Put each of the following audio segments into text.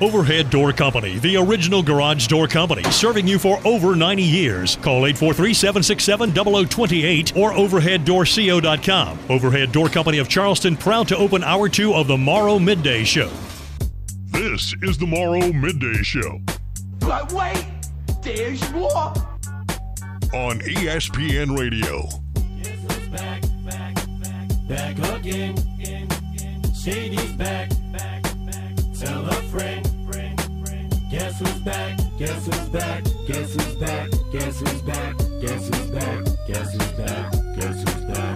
Overhead Door Company, the original garage door company, serving you for over 90 years. Call 843-767-0028 or overheaddoorco.com. Overhead Door Company of Charleston, proud to open Hour 2 of the Morrow Midday Show. This is the Morrow Midday Show. But wait, there's more. On ESPN Radio. Guess who's back again. Shady's back. Tell a friend. Guess who's back? Guess who's back? Guess who's back? Guess who's back? Guess who's back? Guess who's back? Guess who's back?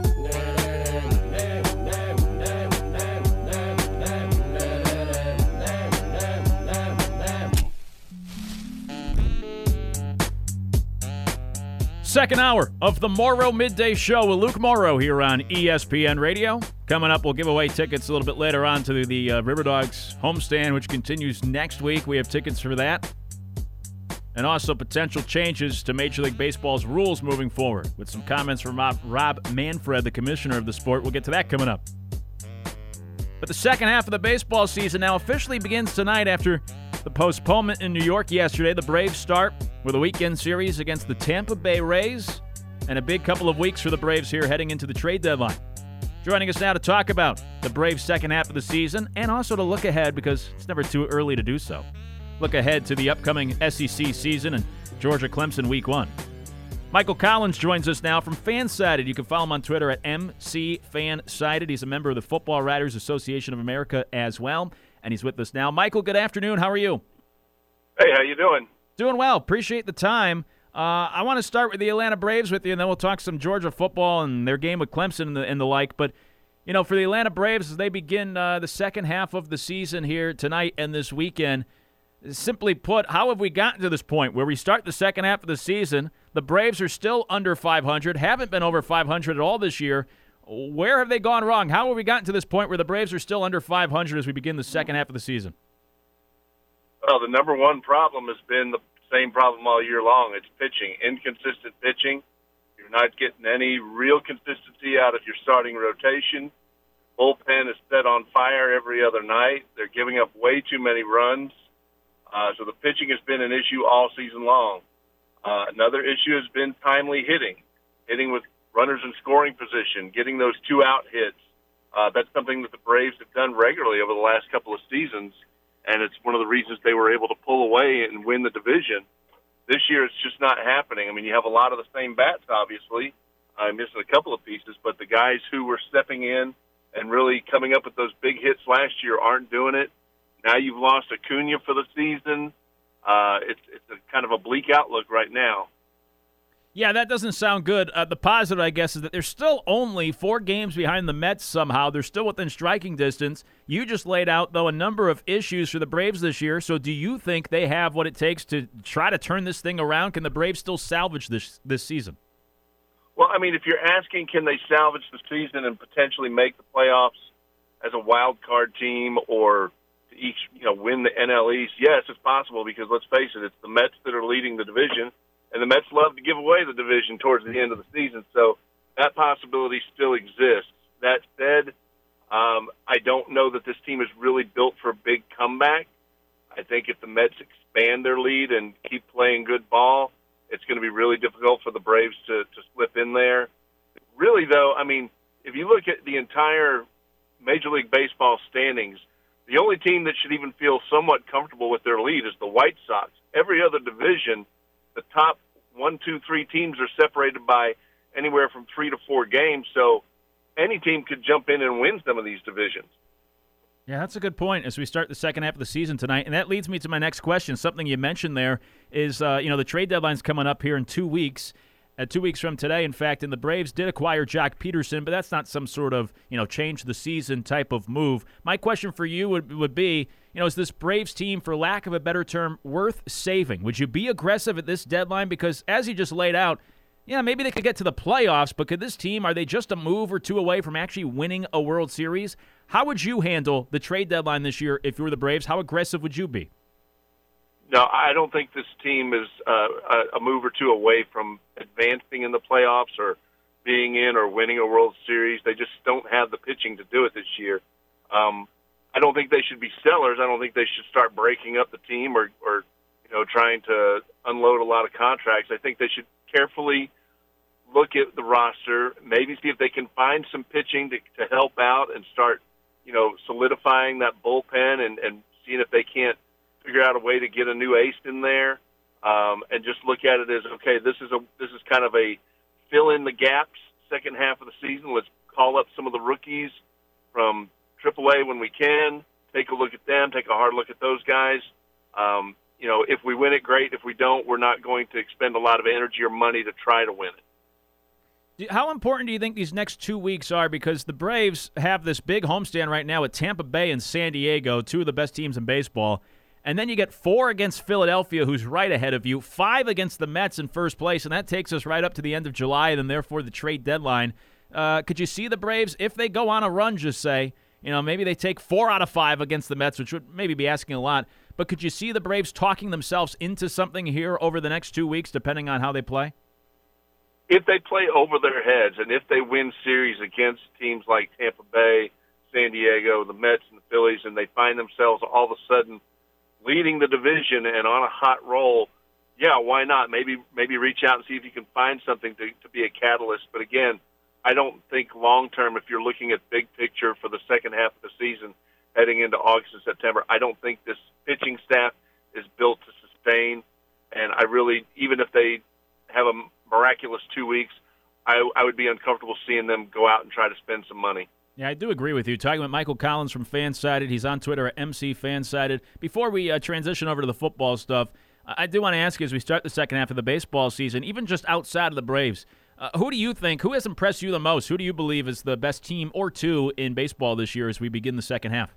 Second hour of the Morrow Midday Show with Luke Morrow here on ESPN Radio. Coming up, we'll give away tickets a little bit later on to the River Dogs homestand, which continues next week. We have tickets for that. And also potential changes to Major League Baseball's rules moving forward with some comments from Rob Manfred, the commissioner of the sport. We'll get to that coming up. But the second half of the baseball season now officially begins tonight after the postponement in New York yesterday. The Braves start with a weekend series against the Tampa Bay Rays and a big couple of weeks for the Braves here heading into the trade deadline. Joining us now to talk about the Braves' second half of the season and also to look ahead, because it's never too early to do so. Look ahead to the upcoming SEC season and Georgia-Clemson Week 1. Michael Collins joins us now from Fansided. You can follow him on Twitter at MCFansided. He's a member of the Football Writers Association of America as well, and he's with us now. Michael, good afternoon. How are you? Hey, how you doing? Doing well. Appreciate the time. I want to start with the Atlanta Braves with you, and then we'll talk some Georgia football and their game with Clemson and the like. But, you know, for the Atlanta Braves, as they begin the second half of the season here tonight and this weekend, simply put, how have we gotten to this point where we start the second half of the season, the Braves are still under 500, haven't been over 500 at all this year. Where have they gone wrong? How have we gotten to this point where the Braves are still under 500 as we begin the second half of the season? Well, the number one problem has been the same problem all year long. It's pitching, inconsistent pitching. You're not getting any real consistency out of your starting rotation. Bullpen is set on fire every other night. They're giving up way too many runs. So the pitching has been an issue all season long. Another issue has been timely hitting with runners in scoring position, getting those two-out hits. That's something that the Braves have done regularly over the last couple of seasons, and it's one of the reasons they were able to pull away and win the division. This year it's just not happening. I mean, you have a lot of the same bats, obviously. I'm missing a couple of pieces, but the guys who were stepping in and really coming up with those big hits last year aren't doing it. Now you've lost Acuna for the season. It's a kind of a bleak outlook right now. Yeah, that doesn't sound good. The positive, I guess, is that they're still only 4 games behind the Mets somehow. They're still within striking distance. You just laid out, though, a number of issues for the Braves this year. So do you think they have what it takes to try to turn this thing around? Can the Braves still salvage this season? Well, I mean, if you're asking can they salvage the season and potentially make the playoffs as a wild card team or to each, win the NL East, yes, it's possible because, let's face it, it's the Mets that are leading the division. And the Mets love to give away the division towards the end of the season, so that possibility still exists. That said, I don't know that this team is really built for a big comeback. I think if the Mets expand their lead and keep playing good ball, it's going to be really difficult for the Braves to slip in there. Really, though, I mean, if you look at the entire Major League Baseball standings, the only team that should even feel somewhat comfortable with their lead is the White Sox. Every other division, the top 1, 2, 3 teams are separated by anywhere from 3 to 4 games, so any team could jump in and win some of these divisions. Yeah, that's a good point as we start the second half of the season tonight. And that leads me to my next question. Something you mentioned there is, the trade deadline's coming up here in 2 weeks. 2 weeks from today, in fact, and the Braves did acquire Jock Peterson, but that's not some sort of, change the season type of move. My question for you would be, is this Braves team, for lack of a better term, worth saving? Would you be aggressive at this deadline? Because as you just laid out, maybe they could get to the playoffs, but could this team, are they just a move or two away from actually winning a World Series? How would you handle the trade deadline this year if you were the Braves? How aggressive would you be? No, I don't think this team is a move or two away from advancing in the playoffs or being in or winning a World Series. They just don't have the pitching to do it this year. I don't think they should be sellers. I don't think they should start breaking up the team or trying to unload a lot of contracts. I think they should carefully look at the roster, maybe see if they can find some pitching to help out and start, solidifying that bullpen and seeing if they can't figure out a way to get a new ace in there, and just look at it as, okay, this is kind of a fill in the gaps second half of the season. Let's call up some of the rookies from AAA when we can, take a look at them, take a hard look at those guys. If we win it, great. If we don't, we're not going to expend a lot of energy or money to try to win it. How important do you think these next 2 weeks are? Because the Braves have this big homestand right now at Tampa Bay and San Diego, two of the best teams in baseball. And then you get 4 against Philadelphia, who's right ahead of you, 5 against the Mets in first place, and that takes us right up to the end of July and then therefore the trade deadline. Could you see the Braves, if they go on a run, just say, maybe they take 4 out of 5 against the Mets, which would maybe be asking a lot, but could you see the Braves talking themselves into something here over the next 2 weeks, depending on how they play? If they play over their heads and if they win series against teams like Tampa Bay, San Diego, the Mets, and the Phillies, and they find themselves all of a sudden leading the division and on a hot roll, yeah, why not? Maybe reach out and see if you can find something to be a catalyst. But again, I don't think long-term, if you're looking at big picture for the second half of the season heading into August and September, I don't think this pitching staff is built to sustain. And I really, even if they have a miraculous 2 weeks, I would be uncomfortable seeing them go out and try to spend some money. Yeah, I do agree with you. Talking with Michael Collins from Fansided. He's on Twitter at MCFansided. Before we transition over to the football stuff, I do want to ask you, as we start the second half of the baseball season, even just outside of the Braves, who has impressed you the most? Who do you believe is the best team or two in baseball this year as we begin the second half?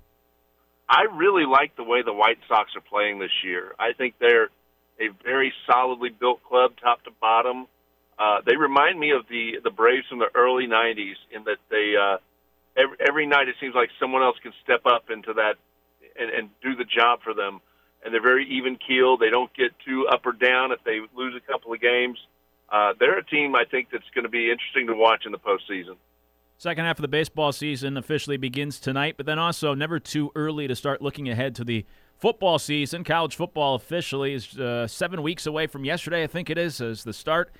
I really like the way the White Sox are playing this year. I think they're a very solidly built club, top to bottom. They remind me of the Braves from the early 90s in that they every night it seems like someone else can step up into that and do the job for them. And they're very even-keeled. They don't get too up or down if they lose a couple of games. They're a team, I think, that's going to be interesting to watch in the postseason. Second half of the baseball season officially begins tonight, but then also never too early to start looking ahead to the football season. College football officially is 7 weeks away from yesterday, I think it is, as the start.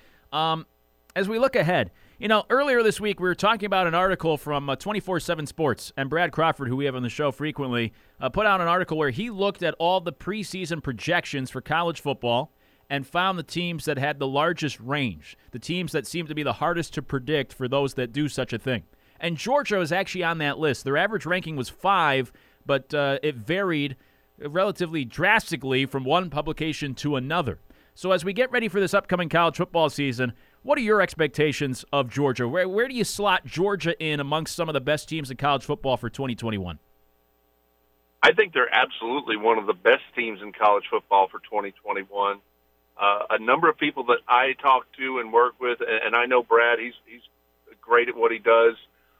As we look ahead, earlier this week we were talking about an article from 24/7 Sports, and Brad Crawford, who we have on the show frequently, put out an article where he looked at all the preseason projections for college football and found the teams that had the largest range, the teams that seem to be the hardest to predict for those that do such a thing. And Georgia was actually on that list. Their average ranking was 5, but it varied relatively drastically from one publication to another. So as we get ready for this upcoming college football season, what are your expectations of Georgia? Where do you slot Georgia in amongst some of the best teams in college football for 2021? I think they're absolutely one of the best teams in college football for 2021. A number of people that I talk to and work with, and I know Brad, he's great at what he does.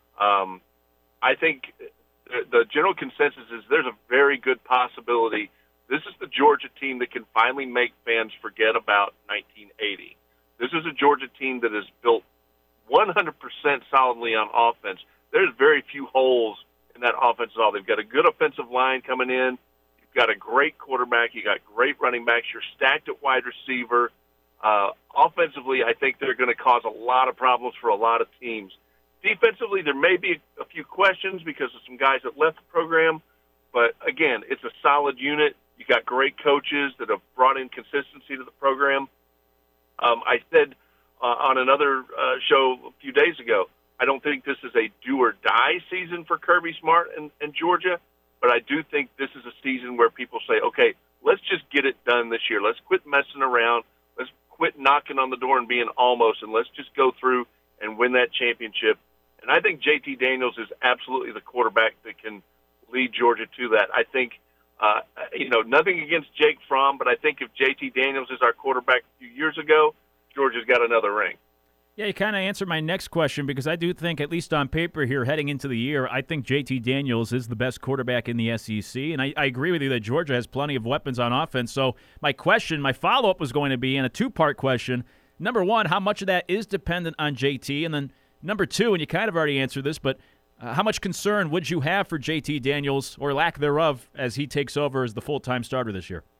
I think the general consensus is there's a very good possibility this is the Georgia team that can finally make fans forget about 1980. This is a Georgia team that is built 100% solidly on offense. There's very few holes in that offense at all. They've got a good offensive line coming in. You've got a great quarterback. You've got great running backs. You're stacked at wide receiver. Offensively, I think they're going to cause a lot of problems for a lot of teams. Defensively, there may be a few questions because of some guys that left the program. But, again, it's a solid unit. You got great coaches that have brought in consistency to the program. I said on another show a few days ago, I don't think this is a do-or-die season for Kirby Smart and Georgia, but I do think this is a season where people say, okay, let's just get it done this year. Let's quit messing around. Let's quit knocking on the door and being almost, and let's just go through and win that championship. And I think JT Daniels is absolutely the quarterback that can lead Georgia to that. I think, nothing against Jake Fromm, but I think if JT Daniels is our quarterback a few years ago, Georgia's got another ring. Yeah, you kind of answered my next question because I do think, at least on paper here, heading into the year, I think JT Daniels is the best quarterback in the SEC, and I agree with you that Georgia has plenty of weapons on offense. So my follow-up was going to be, in a two-part question, number one, how much of that is dependent on JT? And then number two, and you kind of already answered this, but How much concern would you have for JT Daniels, or lack thereof, as he takes over as the full-time starter this year?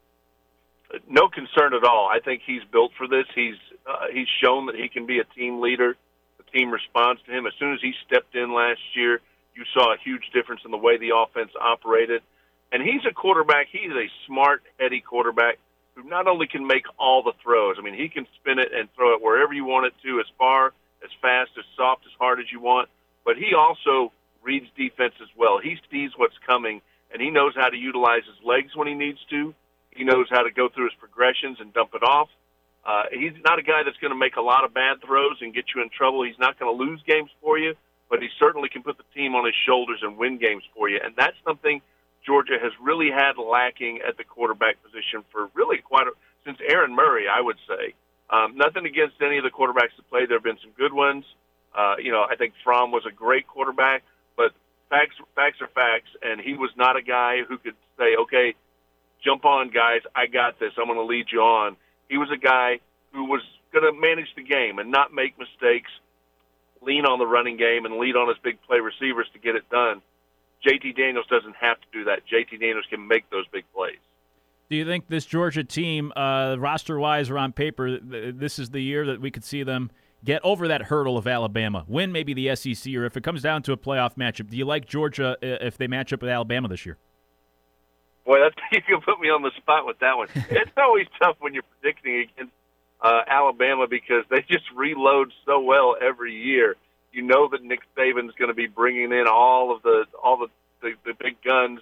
No concern at all. I think he's built for this. He's shown that he can be a team leader. The team responds to him. As soon as he stepped in last year, you saw a huge difference in the way the offense operated. And he's a quarterback. He's a smart, heady quarterback who not only can make all the throws. I mean, he can spin it and throw it wherever you want it to, as far, as fast, as soft, as hard as you want. But he also reads defense as well. He sees what's coming, and he knows how to utilize his legs when he needs to. He knows how to go through his progressions and dump it off. He's not a guy that's going to make a lot of bad throws and get you in trouble. He's not going to lose games for you, but he certainly can put the team on his shoulders and win games for you. And that's something Georgia has really had lacking at the quarterback position for really since Aaron Murray, I would say. Nothing against any of the quarterbacks that played. There have been some good ones. I think Fromm was a great quarterback, but facts are facts, and he was not a guy who could say, okay, jump on, guys, I got this, I'm going to lead you on. He was a guy who was going to manage the game and not make mistakes, lean on the running game, and lead on his big play receivers to get it done. JT Daniels doesn't have to do that. JT Daniels can make those big plays. Do you think this Georgia team, roster-wise or on paper, this is the year that we could see them get over that hurdle of Alabama, win maybe the SEC, or if it comes down to a playoff matchup, do you like Georgia if they match up with Alabama this year? Boy, you can put me on the spot with that one. It's always tough when you're predicting against Alabama because they just reload so well every year. You know that Nick Saban's going to be bringing in all the big guns.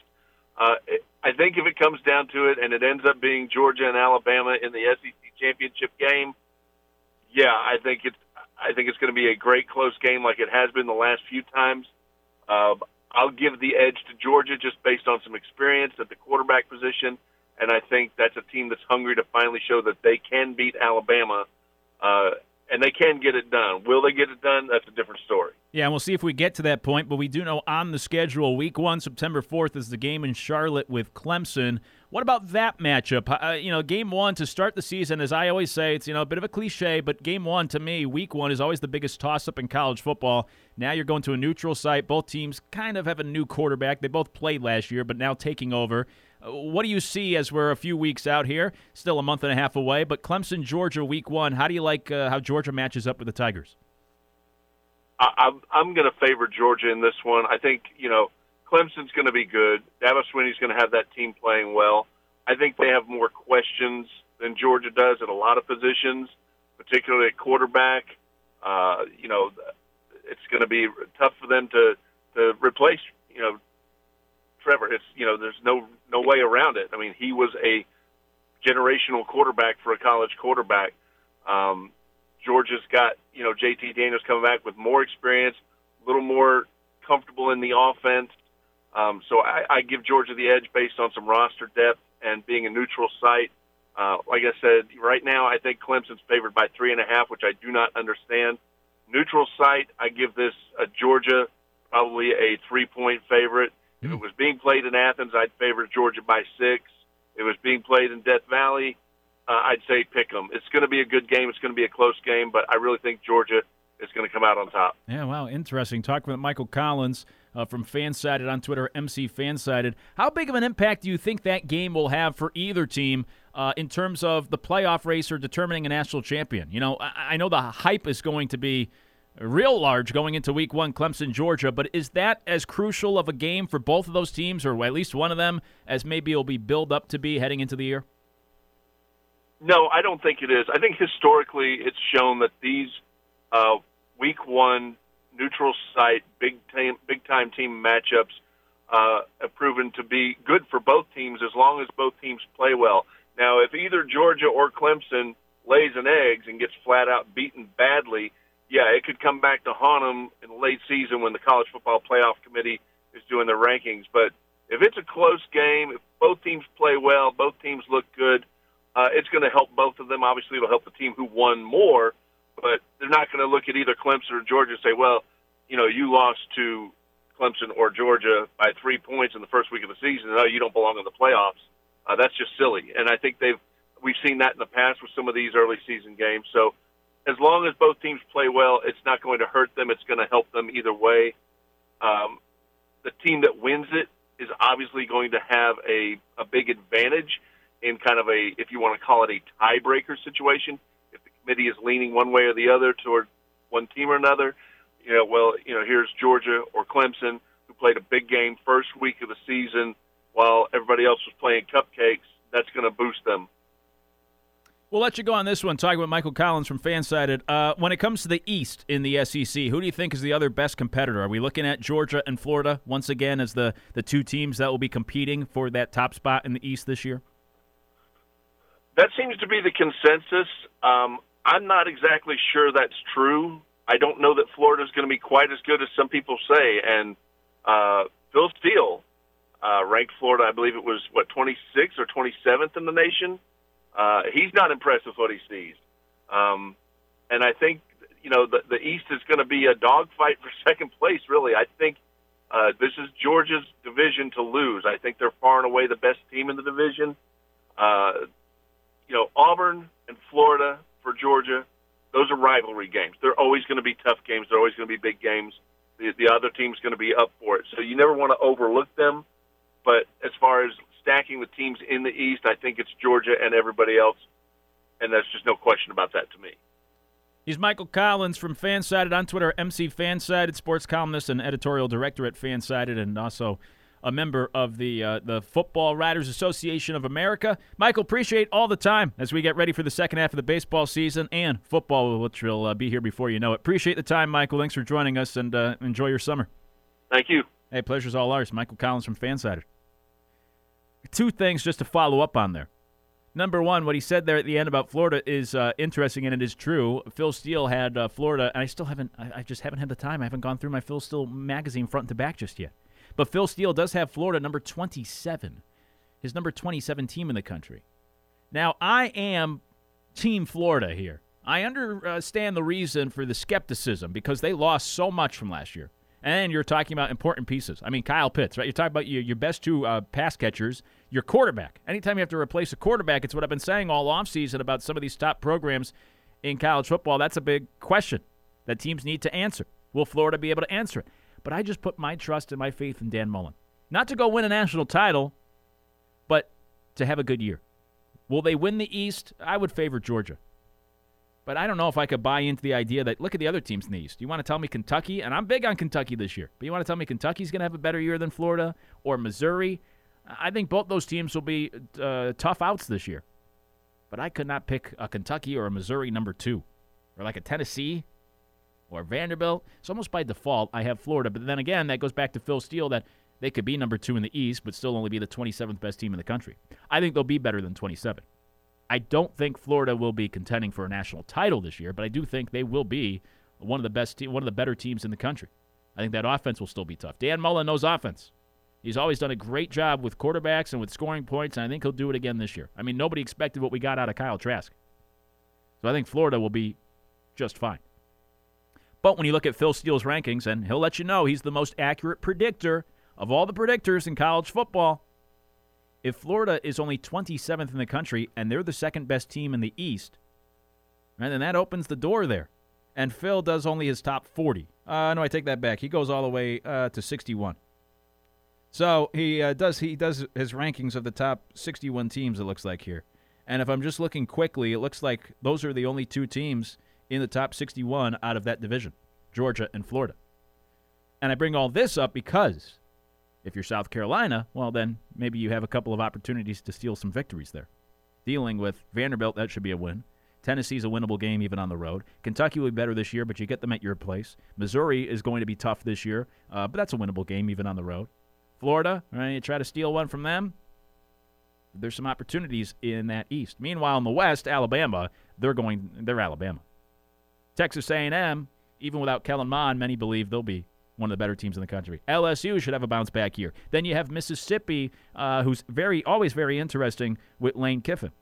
I think if it comes down to it and it ends up being Georgia and Alabama in the SEC championship game, yeah, I think it's going to be a great close game like it has been the last few times. I'll give the edge to Georgia just based on some experience at the quarterback position, and I think that's a team that's hungry to finally show that they can beat Alabama, and they can get it done. Will they get it done? That's a different story. Yeah, and we'll see if we get to that point, but we do know on the schedule, Week 1, September 4th, is the game in Charlotte with Clemson. What about that matchup? Game 1 to start the season, as I always say, it's a bit of a cliche, but Game 1 to me, Week 1 is always the biggest toss-up in college football. Now you're going to a neutral site. Both teams kind of have a new quarterback. They both played last year, but now taking over. What do you see as we're a few weeks out here? Still a month and a half away, but Clemson, Georgia, Week 1. How do you like how Georgia matches up with the Tigers? I'm going to favor Georgia in this one. I think, Clemson's going to be good. Dabo Swinney's going to have that team playing well. I think they have more questions than Georgia does at a lot of positions, particularly at quarterback. It's going to be tough for them to replace, Trevor. It's, there's no way around it. I mean, he was a generational quarterback for a college quarterback. Georgia's got, JT Daniels coming back with more experience, a little more comfortable in the offense. So I give Georgia the edge based on some roster depth and being a neutral site. Like I said, right now I think Clemson's favored by 3.5, which I do not understand. Neutral site, I give this Georgia probably a 3-point favorite. If it was being played in Athens, I'd favor Georgia by 6. If it was being played in Death Valley, I'd say pick them. It's going to be a good game. It's going to be a close game, but I really think Georgia is going to come out on top. Yeah, wow, interesting. Talking with Michael Collins from Fansided on Twitter, MC Fansided. How big of an impact do you think that game will have for either team in terms of the playoff race or determining a national champion? I know the hype is going to be real large going into Week 1, Clemson, Georgia, but is that as crucial of a game for both of those teams, or at least one of them, as maybe it'll be built up to be heading into the year? No, I don't think it is. I think historically it's shown that these Week 1 neutral site, big-time team matchups have proven to be good for both teams as long as both teams play well. Now, if either Georgia or Clemson lays an egg and gets flat-out beaten badly, yeah, it could come back to haunt them in the late season when the College Football Playoff Committee is doing their rankings. But if it's a close game, if both teams play well, both teams look good, it's going to help both of them. Obviously, it'll help the team who won more, but they're not going to look at either Clemson or Georgia and say, well, you lost to Clemson or Georgia by 3 points in the first week of the season. No, you don't belong in the playoffs. That's just silly. And I think we've seen that in the past with some of these early season games. So as long as both teams play well, it's not going to hurt them. It's going to help them either way. The team that wins it is obviously going to have a big advantage in kind of a, if you want to call it a tiebreaker situation. If the committee is leaning one way or the other toward one team or another, here's Georgia or Clemson, who played a big game first week of the season while everybody else was playing cupcakes. That's going to boost them. We'll let you go on this one, talking with Michael Collins from Fansided. When it comes to the East in the SEC, who do you think is the other best competitor? Are we looking at Georgia and Florida once again as the two teams that will be competing for that top spot in the East this year? That seems to be the consensus. I'm not exactly sure that's true. I don't know that Florida is going to be quite as good as some people say. And Phil Steele ranked Florida, I believe it was, 26th or 27th in the nation? He's not impressed with what he sees. And I think, the East is going to be a dogfight for second place, really. I think this is Georgia's division to lose. I think they're far and away the best team in the division. Auburn and Florida for Georgia, those are rivalry games. They're always going to be tough games. They're always going to be big games. The other team's going to be up for it. So you never want to overlook them. But as far as stacking the teams in the East, I think it's Georgia and everybody else, and there's just no question about that to me. He's Michael Collins from Fansided on Twitter, MC Fansided, sports columnist and editorial director at Fansided, and also a member of the Football Writers Association of America. Michael, appreciate all the time as we get ready for the second half of the baseball season and football, which will be here before you know it. Appreciate the time, Michael. Thanks for joining us, and enjoy your summer. Thank you. Hey, pleasure's all ours. Michael Collins from Fansided. Two things just to follow up on there. Number one, what he said there at the end about Florida is interesting, and it is true. Phil Steele had Florida, and I just haven't had the time. I haven't gone through my Phil Steele magazine front to back just yet. But Phil Steele does have Florida number 27, his number 27 team in the country. Now, I am Team Florida here. I understand the reason for the skepticism because they lost so much from last year. And you're talking about important pieces. I mean, Kyle Pitts, right? You're talking about your best two pass catchers, your quarterback. Anytime you have to replace a quarterback, it's what I've been saying all offseason about some of these top programs in college football. That's a big question that teams need to answer. Will Florida be able to answer it? But I just put my trust and my faith in Dan Mullen. Not to go win a national title, but to have a good year. Will they win the East? I would favor Georgia. But I don't know if I could buy into the idea that, look at the other teams in the East. You want to tell me Kentucky? And I'm big on Kentucky this year. But you want to tell me Kentucky's going to have a better year than Florida or Missouri? I think both those teams will be tough outs this year. But I could not pick a Kentucky or a Missouri number 2. Or like a Tennessee or Vanderbilt. So almost by default, I have Florida. But then again, that goes back to Phil Steele that they could be number 2 in the East, but still only be the 27th best team in the country. I think they'll be better than 27. I don't think Florida will be contending for a national title this year, but I do think they will be one of the better teams in the country. I think that offense will still be tough. Dan Mullen knows offense. He's always done a great job with quarterbacks and with scoring points, and I think he'll do it again this year. I mean, nobody expected what we got out of Kyle Trask. So I think Florida will be just fine. But when you look at Phil Steele's rankings, and he'll let you know he's the most accurate predictor of all the predictors in college football, if Florida is only 27th in the country and they're the second best team in the East, right, then that opens the door there. And Phil does only his top 40. No, I take that back. He goes all the way to 61. So he does his rankings of the top 61 teams, it looks like here. And if I'm just looking quickly, it looks like those are the only two teams in the top 61 out of that division, Georgia and Florida. And I bring all this up because if you're South Carolina, well, then maybe you have a couple of opportunities to steal some victories there. Dealing with Vanderbilt, that should be a win. Tennessee's a winnable game even on the road. Kentucky will be better this year, but you get them at your place. Missouri is going to be tough this year, but that's a winnable game even on the road. Florida, right, you try to steal one from them, there's some opportunities in that East. Meanwhile, in the West, Alabama, they're Alabama. Texas A&M, even without Kellen Mond, many believe they'll be one of the better teams in the country. LSU should have a bounce-back year. Then you have Mississippi, who's always very interesting with Lane Kiffin.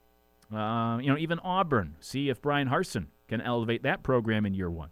Even Auburn. See if Brian Harsin can elevate that program in year one.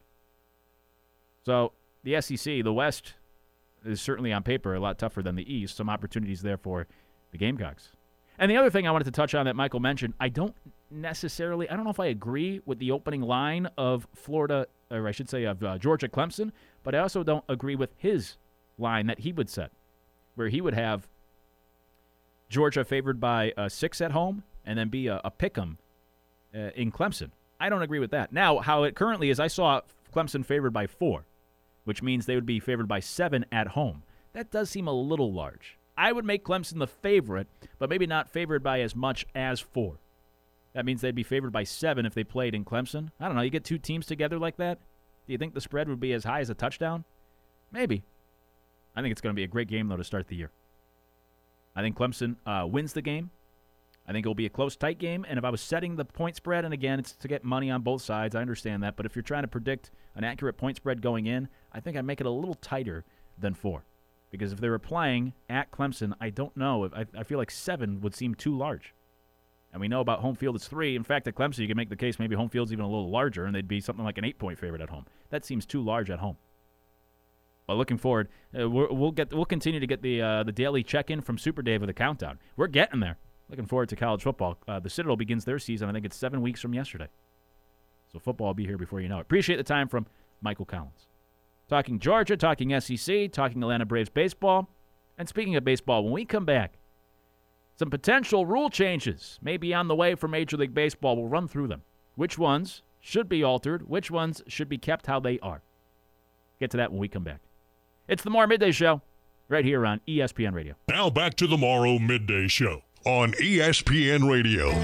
So the SEC, the West, is certainly on paper a lot tougher than the East. Some opportunities there for the Gamecocks. And the other thing I wanted to touch on that Michael mentioned, I don't know if I agree with the opening line of Florida, or I should say of Georgia Clemson, but I also don't agree with his line that he would set, where he would have Georgia favored by 6 at home and then be a pick'em in Clemson. I don't agree with that. Now, how it currently is, I saw Clemson favored by 4, which means they would be favored by 7 at home. That does seem a little large. I would make Clemson the favorite, but maybe not favored by as much as 4. That means they'd be favored by 7 if they played in Clemson. I don't know. You get 2 teams together like that? Do you think the spread would be as high as a touchdown? Maybe. I think it's going to be a great game, though, to start the year. I think Clemson wins the game. I think it'll be a close, tight game. And if I was setting the point spread, and again, it's to get money on both sides, I understand that. But if you're trying to predict an accurate point spread going in, I think I'd make it a little tighter than 4. Because if they were playing at Clemson, I don't know. I feel like 7 would seem too large. And we know about home field is 3. In fact, at Clemson, you can make the case maybe home field's even a little larger, and they'd be something like an 8-point favorite at home. That seems too large at home. But looking forward, we'll continue to get the daily check-in from Super Dave with a countdown. We're getting there. Looking forward to college football. The Citadel begins their season, I think it's 7 weeks from yesterday. So football will be here before you know it. Appreciate the time from Michael Collins. Talking Georgia, talking SEC, talking Atlanta Braves baseball. And speaking of baseball, when we come back, some potential rule changes may be on the way for Major League Baseball. We'll run through them. Which ones should be altered? Which ones should be kept how they are? Get to that when we come back. It's the Morrow Midday Show right here on ESPN Radio. Now back to the Morrow Midday Show on ESPN Radio.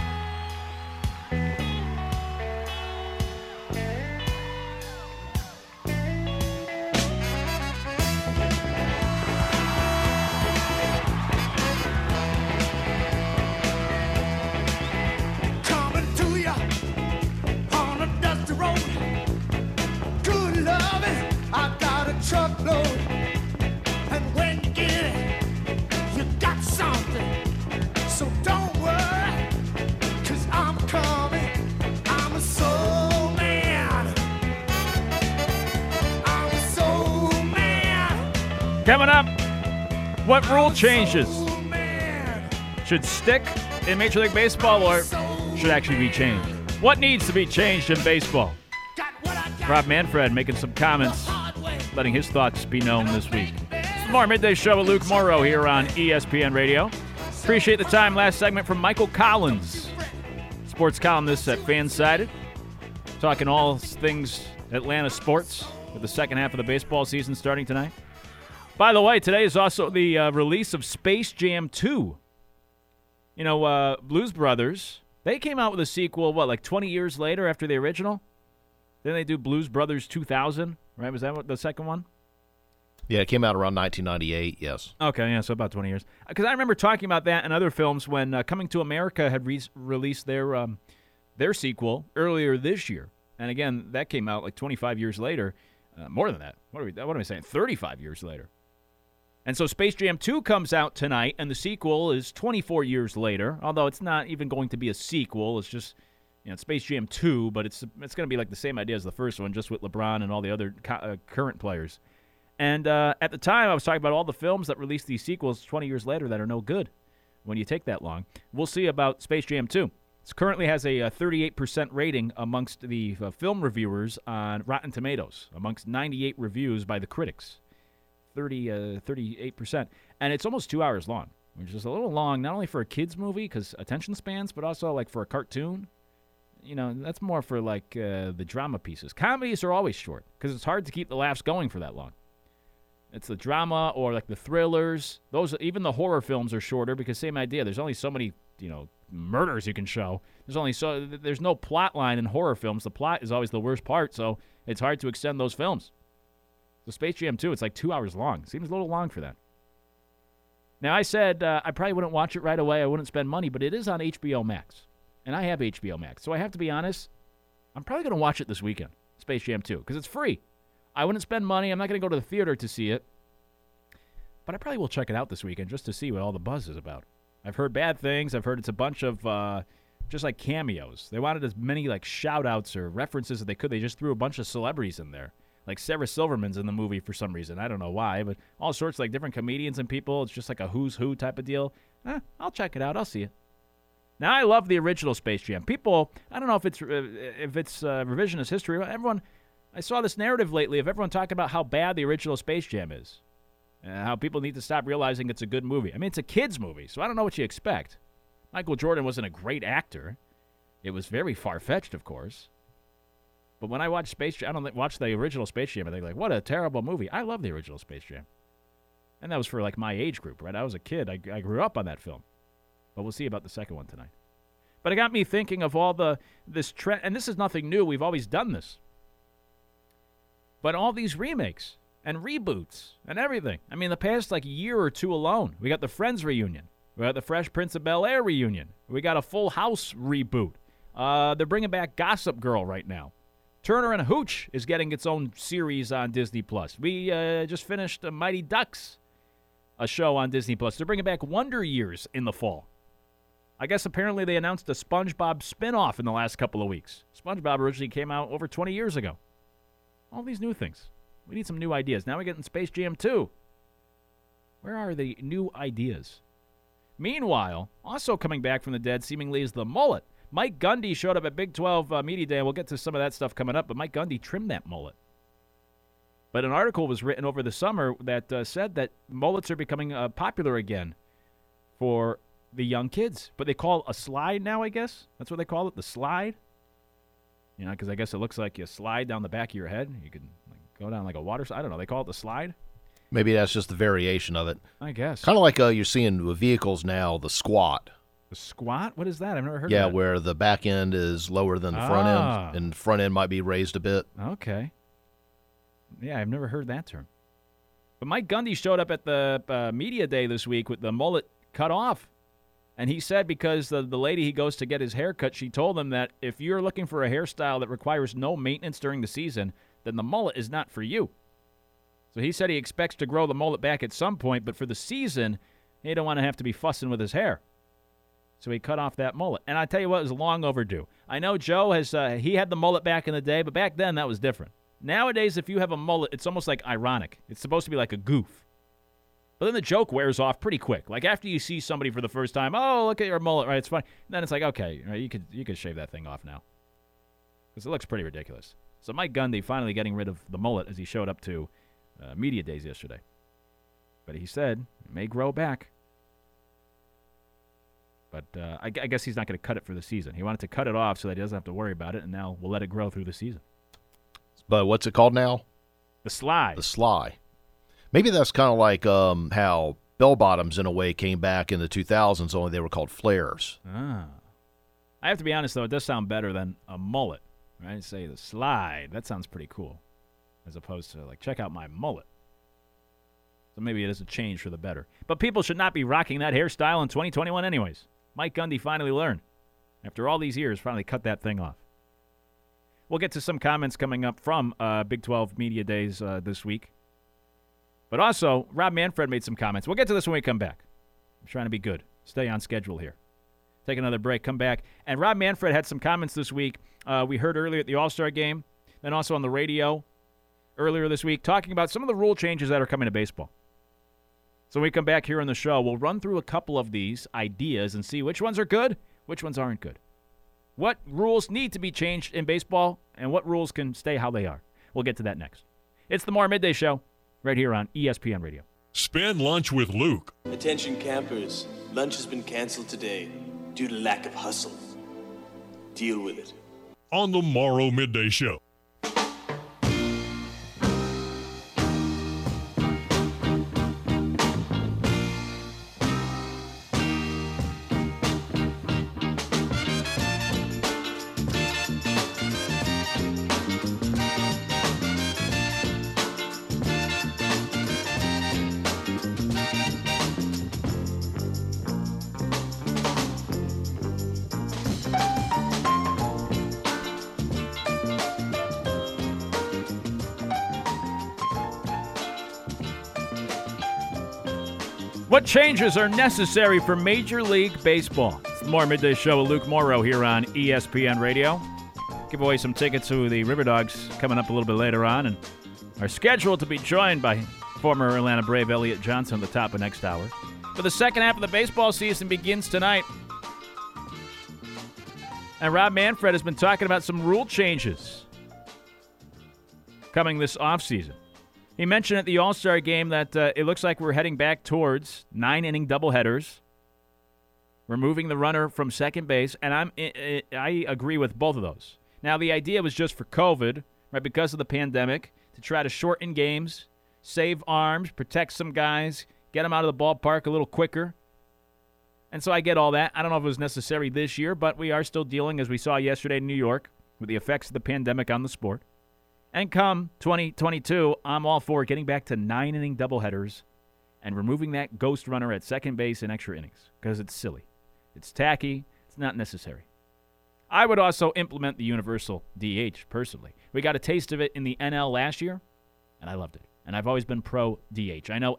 Coming up, what rule changes should stick in Major League Baseball or should actually be changed? What needs to be changed in baseball? Rob Manfred making some comments, letting his thoughts be known this week. It's the Morrow Midday Show with Luke Morrow here on ESPN Radio. Appreciate the time. Last segment from Michael Collins, sports columnist at Fansided, talking all things Atlanta sports with the second half of the baseball season starting tonight. By the way, today is also the release of Space Jam 2. You know, Blues Brothers, they came out with a sequel, like 20 years later after the original? Then they do Blues Brothers 2000, right? Was that what the second one? Yeah, it came out around 1998, yes. Okay, yeah, so about 20 years. Because I remember talking about that and other films when Coming to America had released their sequel earlier this year. And again, that came out like 25 years later. More than that. What am I saying? 35 years later. And so Space Jam 2 comes out tonight, and the sequel is 24 years later, although it's not even going to be a sequel. It's just, it's Space Jam 2, but it's going to be like the same idea as the first one, just with LeBron and all the other current players. And at the time, I was talking about all the films that released these sequels 20 years later that are no good when you take that long. We'll see about Space Jam 2. It currently has a 38% rating amongst the film reviewers on Rotten Tomatoes, amongst 98 reviews by the critics. 38%. And it's almost 2 hours long, which is a little long, not only for a kid's movie, because attention spans, but also like for a cartoon. That's more for like the drama pieces. Comedies are always short, because it's hard to keep the laughs going for that long. It's the drama or like the thrillers. Even the horror films are shorter, because same idea. There's only so many, murders you can show. There's no plot line in horror films. The plot is always the worst part, so it's hard to extend those films. The Space Jam 2, it's like 2 hours long. Seems a little long for that. Now, I said I probably wouldn't watch it right away. I wouldn't spend money, but it is on HBO Max. And I have HBO Max. So I have to be honest, I'm probably going to watch it this weekend, Space Jam 2, because it's free. I wouldn't spend money. I'm not going to go to the theater to see it. But I probably will check it out this weekend just to see what all the buzz is about. I've heard bad things. I've heard it's a bunch of just like cameos. They wanted as many like shout-outs or references as they could. They just threw a bunch of celebrities in there. Like Sarah Silverman's in the movie for some reason. I don't know why, but all sorts of like different comedians and people. It's just like a who's who type of deal. I'll check it out. I'll see it. Now, I love the original Space Jam. People, I don't know if it's revisionist history. I saw this narrative lately of everyone talking about how bad the original Space Jam is. How people need to stop realizing it's a good movie. I mean, it's a kid's movie, so I don't know what you expect. Michael Jordan wasn't a great actor. It was very far-fetched, of course. But when I watch Space Jam, I don't watch the original Space Jam, I think, like, what a terrible movie. I love the original Space Jam. And that was for, like, my age group, right? I was a kid. I grew up on that film. But we'll see about the second one tonight. But it got me thinking of all this trend, and this is nothing new. We've always done this. But all these remakes and reboots and everything. I mean, the past, like, year or two alone, we got the Friends reunion. We got the Fresh Prince of Bel-Air reunion. We got a Full House reboot. They're bringing back Gossip Girl right now. Turner and Hooch is getting its own series on Disney+. We just finished Mighty Ducks, a show on Disney+. They're bringing back Wonder Years in the fall. I guess apparently they announced a SpongeBob spinoff in the last couple of weeks. SpongeBob originally came out over 20 years ago. All these new things. We need some new ideas. Now we're getting Space Jam 2. Where are the new ideas? Meanwhile, also coming back from the dead seemingly is the mullet. Mike Gundy showed up at Big 12 Media Day, and we'll get to some of that stuff coming up, but Mike Gundy trimmed that mullet. But an article was written over the summer that said that mullets are becoming popular again for the young kids. But they call it a slide now, I guess? That's what they call it, the slide? You know, because I guess it looks like you slide down the back of your head. You can go down like a water slide. I don't know. They call it the slide? Maybe that's just the variation of it. I guess. Kind of like you're seeing with vehicles now, the squat. The squat? What is that? I've never heard of Yeah, that. where the back end is lower than the front end, and front end might be raised a bit. Okay. Yeah, I've never heard that term. But Mike Gundy showed up at the media day this week with the mullet cut off. And he said because the lady he goes to get his hair cut, she told him that if you're looking for a hairstyle that requires no maintenance during the season, then the mullet is not for you. So he said he expects to grow the mullet back at some point, but for the season, he don't want to have to be fussing with his hair. So he cut off that mullet. And I tell you what, it was long overdue. I know Joe has he had the mullet back in the day, but back then that was different. Nowadays, if you have a mullet, it's almost like ironic. It's supposed to be like a goof. But then the joke wears off pretty quick. Like after you see somebody for the first time, oh, look at your mullet, right? It's funny. Then it's like, okay, right, you could shave that thing off now. Because it looks pretty ridiculous. So Mike Gundy finally getting rid of the mullet as he showed up to media days yesterday. But he said it may grow back. But I guess he's not going to cut it for the season. He wanted to cut it off so that he doesn't have to worry about it, and now we'll let it grow through the season. But what's it called now? The slide. The sly. Maybe that's kind of like how bell-bottoms, in a way, came back in the 2000s, only they were called flares. Ah. I have to be honest, though, it does sound better than a mullet, right? Say the slide. That sounds pretty cool, as opposed to, like, check out my mullet. So maybe it is a change for the better. But people should not be rocking that hairstyle in 2021 anyways. Mike Gundy finally learned. After all these years, finally cut that thing off. We'll get to some comments coming up from Big 12 Media Days this week. But also, Rob Manfred made some comments. We'll get to this when we come back. I'm trying to be good. Stay on schedule here. Take another break, come back. And Rob Manfred had some comments this week. We heard earlier at the All-Star game, and also on the radio earlier this week, talking about some of the rule changes that are coming to baseball. So when we come back here on the show, we'll run through a couple of these ideas and see which ones are good, which ones aren't good. What rules need to be changed in baseball, and what rules can stay how they are. We'll get to that next. It's the More Midday Show, right here on ESPN Radio. Spend lunch with Luke. Attention campers, lunch has been canceled today due to lack of hustle. Deal with it. On the Morrow Midday Show. What changes are necessary for Major League Baseball? It's the More Midday Show with Luke Morrow here on ESPN Radio. Give away some tickets to the River Dogs coming up a little bit later on, and are scheduled to be joined by former Atlanta Brave Elliott Johnson at the top of next hour. But the second half of the baseball season begins tonight. And Rob Manfred has been talking about some rule changes coming this offseason. He mentioned at the All-Star game that it looks like we're heading back towards 9-inning doubleheaders. We're moving the runner from second base, and I agree with both of those. Now, the idea was just for COVID, right, because of the pandemic, to try to shorten games, save arms, protect some guys, get them out of the ballpark a little quicker. And so I get all that. I don't know if it was necessary this year, but we are still dealing, as we saw yesterday in New York, with the effects of the pandemic on the sport. And come 2022, I'm all for getting back to 9-inning doubleheaders and removing that ghost runner at second base in extra innings because it's silly. It's tacky. It's not necessary. I would also implement the universal DH, personally. We got a taste of it in the NL last year, and I loved it. And I've always been pro DH. I know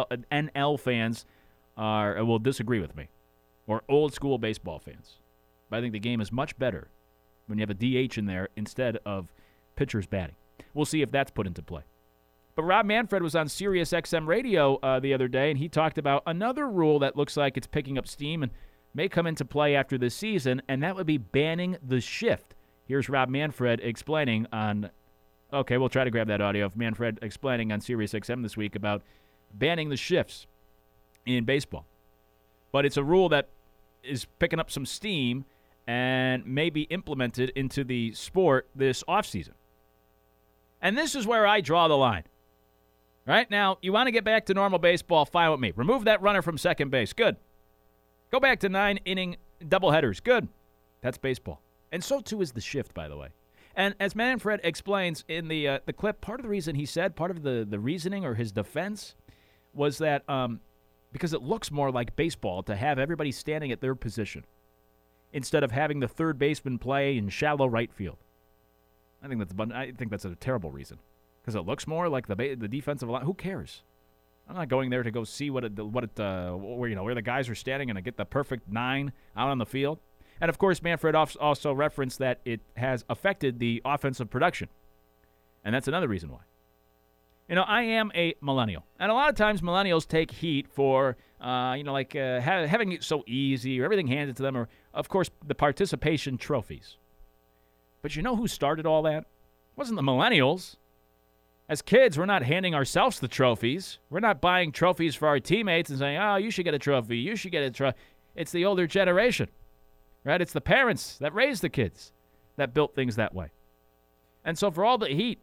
NL fans will disagree with me, or old school baseball fans. But I think the game is much better when you have a DH in there instead of pitchers batting. We'll see if that's put into play. But Rob Manfred was on Sirius XM radio the other day, and he talked about another rule that looks like it's picking up steam and may come into play after this season, and that would be banning the shift. Here's Rob Manfred explaining on, okay, we'll try to grab that audio of Manfred explaining on Sirius XM this week about banning the shifts in baseball. But it's a rule that is picking up some steam and may be implemented into the sport this offseason. And this is where I draw the line. Right now, you want to get back to normal baseball, fine with me. Remove that runner from second base. Good. Go back to 9-inning doubleheaders. Good. That's baseball. And so, too, is the shift, by the way. And as Manfred explains in the clip, part of the reason he said, part of the reasoning or his defense was that because it looks more like baseball to have everybody standing at their position instead of having the third baseman play in shallow right field. I think that's a terrible reason because it looks more like the defensive line. Who cares? I'm not going there to go see where the guys are standing and I get the perfect 9 out on the field. And of course, Manfred also referenced that it has affected the offensive production, and that's another reason why. You know, I am a millennial, and a lot of times millennials take heat for having it so easy or everything handed to them, or of course the participation trophies. But you know who started all that? It wasn't the millennials. As kids, we're not handing ourselves the trophies. We're not buying trophies for our teammates and saying, oh, you should get a trophy, you should get a trophy. It's the older generation, right? It's the parents that raised the kids that built things that way. And so for all the heat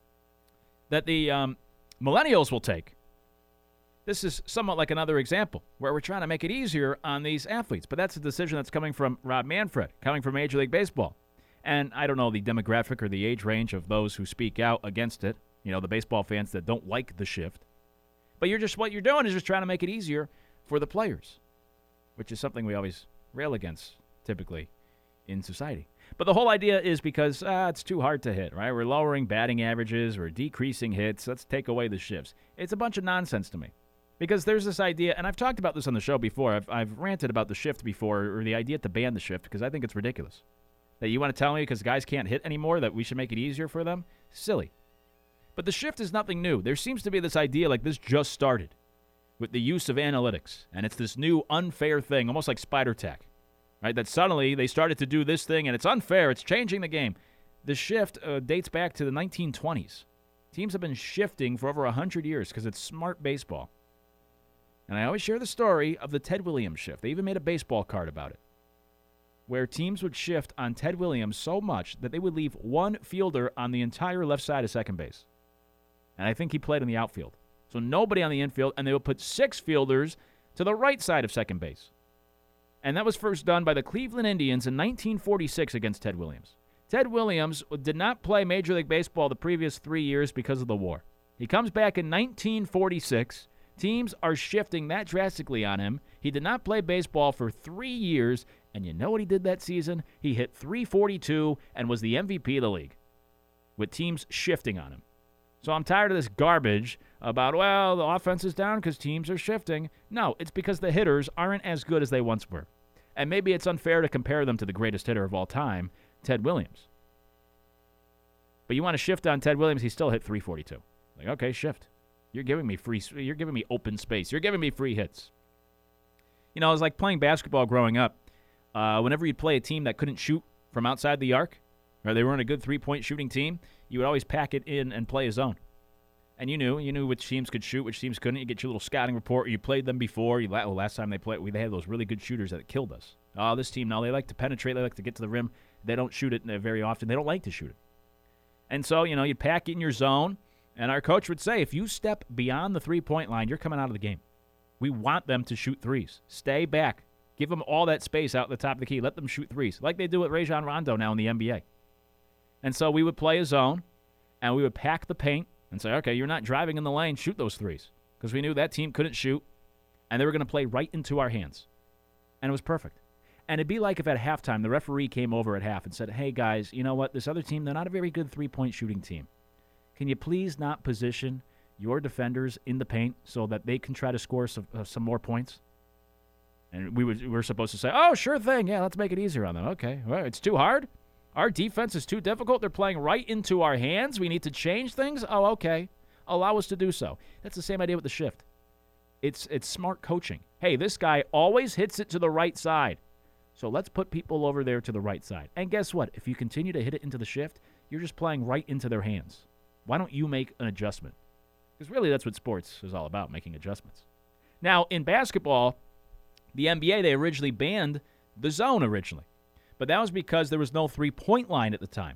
that the millennials will take, this is somewhat like another example where we're trying to make it easier on these athletes. But that's a decision that's coming from Rob Manfred, coming from Major League Baseball. And I don't know the demographic or the age range of those who speak out against it, the baseball fans that don't like the shift. But what you're doing is just trying to make it easier for the players, which is something we always rail against typically in society. But the whole idea is because it's too hard to hit, right? We're lowering batting averages, we're decreasing hits, let's take away the shifts. It's a bunch of nonsense to me. Because there's this idea, and I've talked about this on the show before, I've ranted about the shift before, or the idea to ban the shift, because I think it's ridiculous. That you want to tell me because guys can't hit anymore that we should make it easier for them? Silly. But the shift is nothing new. There seems to be this idea like this just started with the use of analytics, and it's this new unfair thing, almost like spider tack, right? That suddenly they started to do this thing, and it's unfair. It's changing the game. The shift dates back to the 1920s. Teams have been shifting for over 100 years because it's smart baseball. And I always share the story of the Ted Williams shift. They even made a baseball card about it, where teams would shift on Ted Williams so much that they would leave one fielder on the entire left side of second base. And I think he played in the outfield. So nobody on the infield, and they would put 6 fielders to the right side of second base. And that was first done by the Cleveland Indians in 1946 against Ted Williams. Ted Williams did not play Major League Baseball the previous 3 years because of the war. He comes back in 1946. Teams are shifting that drastically on him. He did not play baseball for 3 years, and you know what he did that season? He hit .342 and was the MVP of the league with teams shifting on him. So I'm tired of this garbage about, well, the offense is down because teams are shifting. No, it's because the hitters aren't as good as they once were. And maybe it's unfair to compare them to the greatest hitter of all time, Ted Williams. But you want to shift on Ted Williams, he still hit .342. Like, okay, shift. You're giving me open space. You're giving me free hits. It was like playing basketball growing up. Whenever you'd play a team that couldn't shoot from outside the arc, or they weren't a good three-point shooting team, you would always pack it in and play a zone. And you knew which teams could shoot, which teams couldn't. You get your little scouting report. You played them before. Last time they played, they had those really good shooters that killed us. Oh, this team, no, they like to penetrate. They like to get to the rim. They don't shoot it very often. They don't like to shoot it. And so, you'd pack it in your zone, and our coach would say, if you step beyond the three-point line, you're coming out of the game. We want them to shoot threes. Stay back. Give them all that space out at the top of the key. Let them shoot threes, like they do with Rajon Rondo now in the NBA. And so we would play a zone, and we would pack the paint and say, okay, you're not driving in the lane. Shoot those threes. Because we knew that team couldn't shoot, and they were going to play right into our hands. And it was perfect. And it'd be like if at halftime the referee came over at half and said, hey, guys, you know what? This other team, they're not a very good three-point shooting team. Can you please not position your defenders in the paint so that they can try to score some more points? And we're supposed to say, oh, sure thing. Yeah, let's make it easier on them. Okay. Well, it's too hard? Our defense is too difficult? They're playing right into our hands? We need to change things? Oh, okay. Allow us to do so. That's the same idea with the shift. It's smart coaching. Hey, this guy always hits it to the right side. So let's put people over there to the right side. And guess what? If you continue to hit it into the shift, you're just playing right into their hands. Why don't you make an adjustment? Because really that's what sports is all about, making adjustments. Now, in basketball, the NBA, they originally banned the zone originally. But that was because there was no three-point line at the time.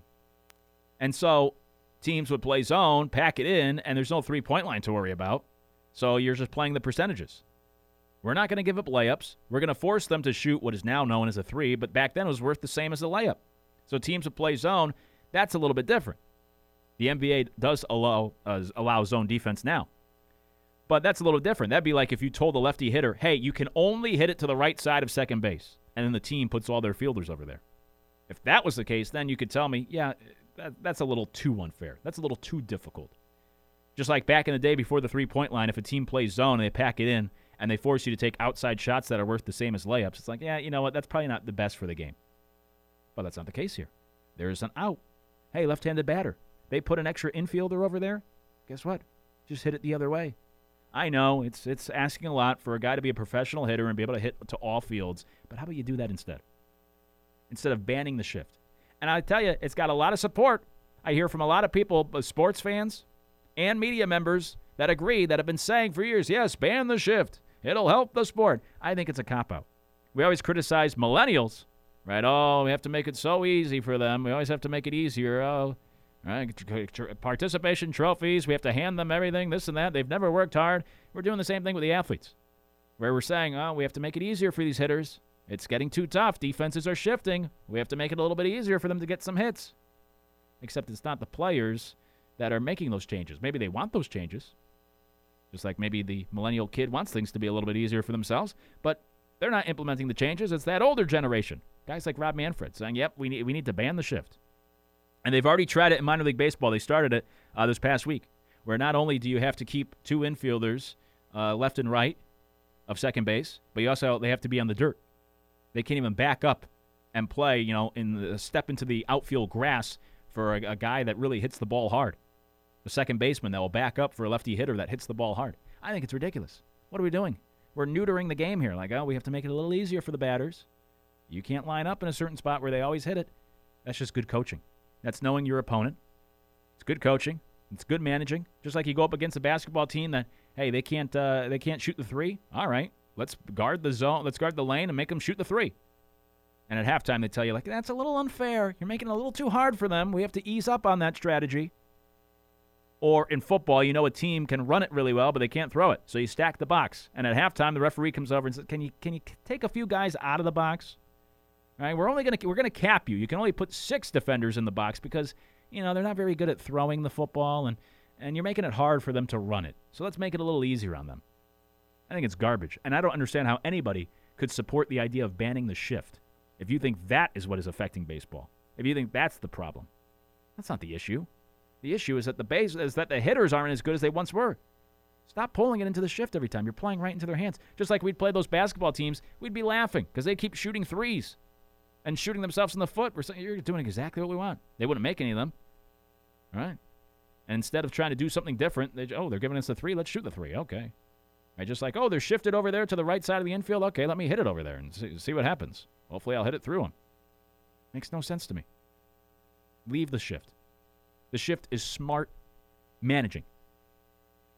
And so teams would play zone, pack it in, and there's no three-point line to worry about. So you're just playing the percentages. We're not going to give up layups. We're going to force them to shoot what is now known as a three, but back then it was worth the same as a layup. So teams would play zone. That's a little bit different. The NBA does allow zone defense now. But that's a little different. That'd be like if you told the lefty hitter, hey, you can only hit it to the right side of second base, and then the team puts all their fielders over there. If that was the case, then you could tell me, yeah, that's a little too unfair. That's a little too difficult. Just like back in the day before the three-point line, if a team plays zone and they pack it in, and they force you to take outside shots that are worth the same as layups, it's like, yeah, you know what, that's probably not the best for the game. But that's not the case here. There's an out. Hey, left-handed batter. They put an extra infielder over there. Guess what? Just hit it the other way. I know, it's asking a lot for a guy to be a professional hitter and be able to hit to all fields, but how about you do that instead? Instead of banning the shift. And I tell you, it's got a lot of support. I hear from a lot of people, sports fans and media members, that agree, that have been saying for years, yes, ban the shift. It'll help the sport. I think it's a cop-out. We always criticize millennials, right? Oh, we have to make it so easy for them. We always have to make it easier. Oh, right? Participation trophies. We have to hand them everything, this and that. They've never worked hard. We're doing the same thing with the athletes, where we're saying, oh, we have to make it easier for these hitters. It's getting too tough. Defenses are shifting. We have to make it a little bit easier for them to get some hits. Except it's not the players that are making those changes. Maybe they want those changes. Just like maybe the millennial kid wants things to be a little bit easier for themselves, but they're not implementing the changes. It's that older generation. Guys like Rob Manfred saying, yep, we need to ban the shift. And they've already tried it in minor league baseball. They started it this past week, where not only do you have to keep two infielders left and right of second base, but they have to be on the dirt. They can't even back up and play, step into the outfield grass for a guy that really hits the ball hard. The second baseman that will back up for a lefty hitter that hits the ball hard. I think it's ridiculous. What are we doing? We're neutering the game here. Like, we have to make it a little easier for the batters. You can't line up in a certain spot where they always hit it. That's just good coaching. That's knowing your opponent. It's good coaching. It's good managing. Just like you go up against a basketball team that, hey, they can't shoot the three. All right, let's guard the zone. Let's guard the lane and make them shoot the three. And at halftime they tell you, like, that's a little unfair. You're making it a little too hard for them. We have to ease up on that strategy. Or in football, a team can run it really well, but they can't throw it. So you stack the box. And at halftime, the referee comes over and says, "Can you take a few guys out of the box? All right, we're going to cap you. You can only put 6 defenders in the box because they're not very good at throwing the football, and you're making it hard for them to run it. So let's make it a little easier on them." I think it's garbage, and I don't understand how anybody could support the idea of banning the shift if you think that is what is affecting baseball. If you think that's the problem, that's not the issue. The issue is that the hitters aren't as good as they once were. Stop pulling it into the shift every time. You're playing right into their hands. Just like we'd play those basketball teams, we'd be laughing because they keep shooting threes and shooting themselves in the foot. We're saying, you're doing exactly what we want. They wouldn't make any of them. All right? And instead of trying to do something different, they're giving us the three. Let's shoot the three. Okay. Right? Just like, they're shifted over there to the right side of the infield. Okay, let me hit it over there and see what happens. Hopefully I'll hit it through them. Makes no sense to me. Leave the shift. The shift is smart managing.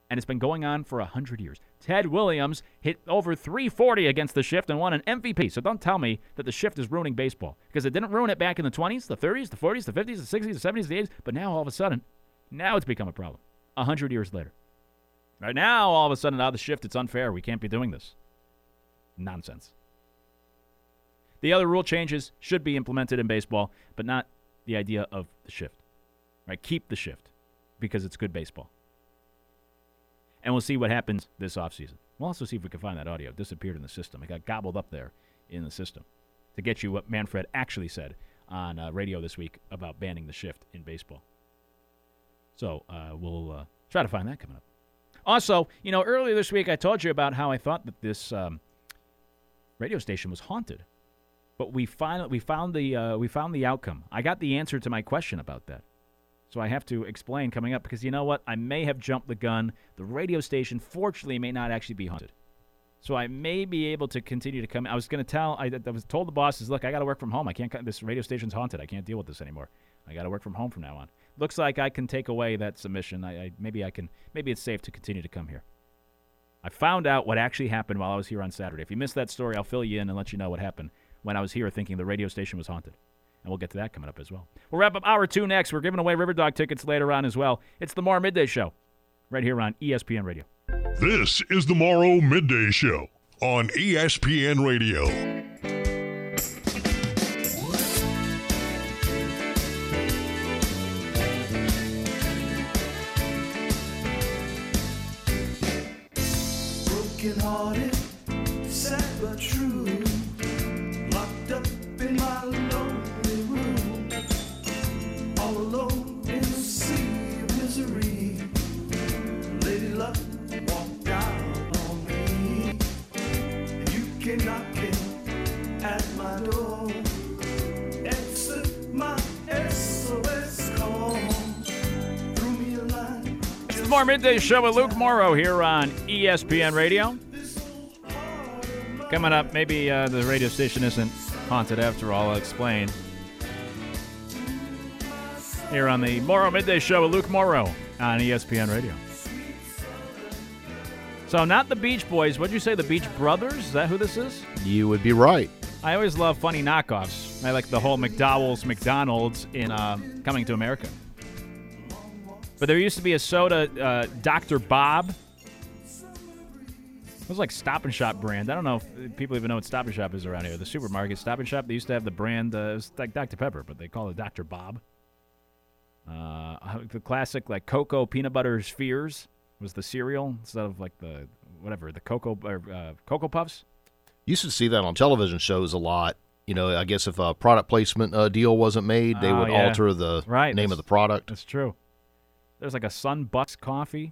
And it's been going on for 100 years. Ted Williams hit over 340 against the shift and won an MVP. So don't tell me that the shift is ruining baseball, because it didn't ruin it back in the 20s, the 30s, the 40s, the 50s, the 60s, the 70s, the 80s. But now all of a sudden, now it's become a problem 100 years later. Right now, all of a sudden, the shift, it's unfair. We can't be doing this. Nonsense. The other rule changes should be implemented in baseball, but not the idea of the shift. Right? Keep the shift because it's good baseball. And we'll see what happens this offseason. We'll also see if we can find that audio. It disappeared in the system. It got gobbled up there in the system to get you what Manfred actually said on radio this week about banning the shift in baseball. So we'll try to find that coming up. Also, earlier this week I told you about how I thought that this radio station was haunted. But we found the outcome. I got the answer to my question about that. So I have to explain coming up, because you know what? I may have jumped the gun. The radio station, fortunately, may not actually be haunted. So I may be able to continue to come. I was going to I was told the bosses, look, I got to work from home. I can't. This radio station's haunted. I can't deal with this anymore. I got to work from home from now on. Looks like I can take away that submission. Maybe it's safe to continue to come here. I found out what actually happened while I was here on Saturday. If you missed that story, I'll fill you in and let you know what happened when I was here thinking the radio station was haunted. And we'll get to that coming up as well. We'll wrap up Hour 2 next. We're giving away Riverdog tickets later on as well. It's the Morrow Midday Show right here on ESPN Radio. This is the Morrow Midday Show on ESPN Radio. Broken-hearted, sad but true. Locked up in my lonely room, all alone in a sea of misery. Lady Luck walked out on me, and you came knocking at my door. Answered my SOS call, threw me a line. It's the Morrow Midday Show with Luke Morrow here on ESPN Radio. Coming up, maybe the radio station isn't haunted after all. I'll explain. Here on the Morrow Midday Show with Luke Morrow on ESPN Radio. So not the Beach Boys. What'd you say, the Beach Brothers? Is that who this is? You would be right. I always love funny knockoffs. I like the whole McDonald's in Coming to America. But there used to be a soda, Dr. Bob. It was like Stop and Shop brand. I don't know if people even know what Stop and Shop is around here. The supermarket, Stop and Shop, they used to have the brand, it was like Dr. Pepper, but they call it Dr. Bob. The classic, like, Cocoa Peanut Butter Spheres was the cereal instead of, like, the Cocoa Puffs. You used to see that on television shows a lot. I guess if a product placement deal wasn't made, they would alter the name of the product. That's true. There's like a Sunbucks coffee.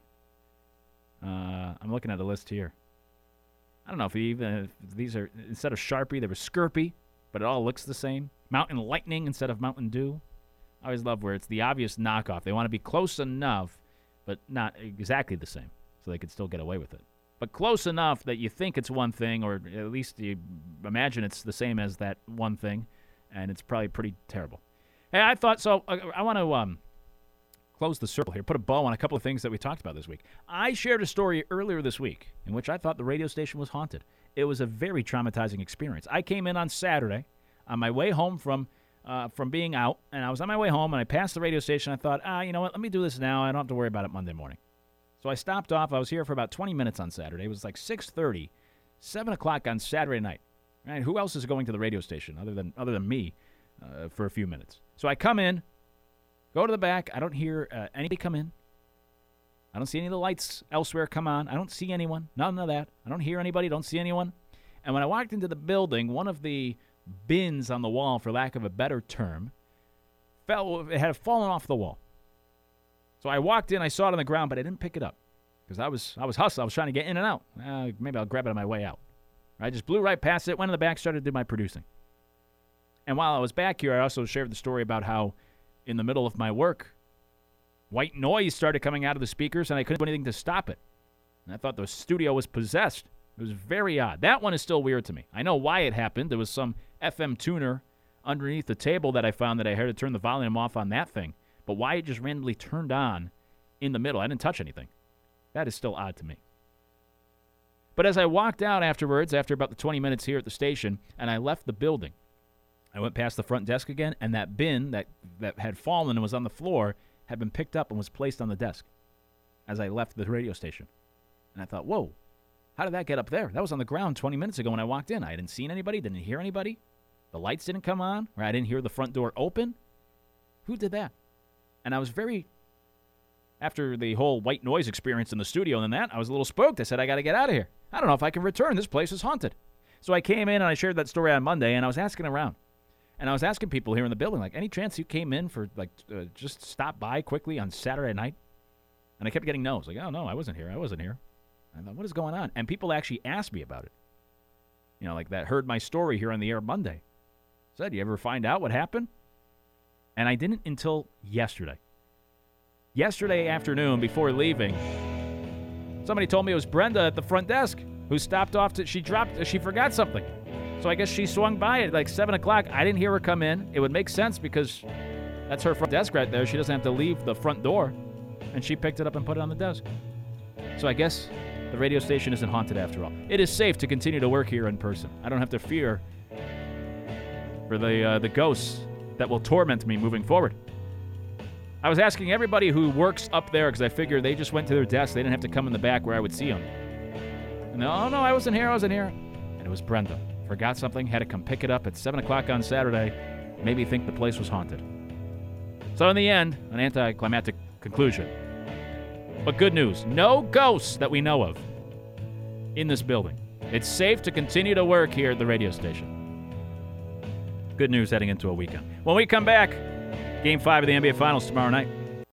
I'm looking at a list here. I don't know if these are, instead of Sharpie, there was Skirpy, but it all looks the same. Mountain Lightning instead of Mountain Dew. I always love where it's the obvious knockoff. They want to be close enough, but not exactly the same, so they could still get away with it. But close enough that you think it's one thing, or at least you imagine it's the same as that one thing, and it's probably pretty terrible. Hey, I thought so. I want to close the circle here, put a bow on a couple of things that we talked about this week. I shared a story earlier this week in which I thought the radio station was haunted. It was a very traumatizing experience. I came in on Saturday on my way home from being out, and I was on my way home, and I passed the radio station. I thought, you know what, let me do this now. I don't have to worry about it Monday morning. So I stopped off. I was here for about 20 minutes on Saturday. It was like 6:30, 7 o'clock on Saturday night. Right? Who else is going to the radio station other than me for a few minutes? So I come in, go to the back. I don't hear anybody come in. I don't see any of the lights elsewhere come on. I don't see anyone. None of that. I don't hear anybody. Don't see anyone. And when I walked into the building, one of the bins on the wall, for lack of a better term, it had fallen off the wall. So I walked in. I saw it on the ground, but I didn't pick it up because I was hustling. I was trying to get in and out. Maybe I'll grab it on my way out. I just blew right past it, went in the back, started to do my producing. And while I was back here, I also shared the story about how in the middle of my work, white noise started coming out of the speakers, and I couldn't do anything to stop it. And I thought the studio was possessed. It was very odd. That one is still weird to me. I know why it happened. There was some FM tuner underneath the table that I found that I had to turn the volume off on that thing. But why it just randomly turned on in the middle, I didn't touch anything. That is still odd to me. But as I walked out afterwards, after about the 20 minutes here at the station, and I left the building, I went past the front desk again, and that bin that had fallen and was on the floor had been picked up and was placed on the desk as I left the radio station. And I thought, whoa, how did that get up there? That was on the ground 20 minutes ago when I walked in. I hadn't seen anybody, didn't hear anybody. The lights didn't come on, or I didn't hear the front door open. Who did that? And I was after the whole white noise experience in the studio and that, I was a little spooked. I said, I got to get out of here. I don't know if I can return. This place is haunted. So I came in and I shared that story on Monday, and I was asking around. And I was asking people here in the building, like, any chance you came in for, like, just stop by quickly on Saturday night? And I kept getting no's. Like, oh, no, I wasn't here. And I thought, what is going on? And people actually asked me about it. You know, like that heard my story here on the air Monday. Said, you ever find out what happened? And I didn't until yesterday. Yesterday afternoon, before leaving, somebody told me it was Brenda at the front desk who stopped off. She forgot something. So I guess she swung by at like 7 o'clock. I didn't hear her come in. It would make sense because that's her front desk right there. She doesn't have to leave the front door. And she picked it up and put it on the desk. So I guess the radio station isn't haunted after all. It is safe to continue to work here in person. I don't have to fear for the ghosts that will torment me moving forward. I was asking everybody who works up there because I figured they just went to their desk. They didn't have to come in the back where I would see them. And oh, no, I wasn't here. And it was Brenda. Forgot something, had to come pick it up at 7 o'clock on Saturday. Made me think the place was haunted. So in the end, an anticlimactic conclusion. But good news, no ghosts that we know of in this building. It's safe to continue to work here at the radio station. Good news heading into a weekend. When we come back, Game 5 of the NBA Finals tomorrow night.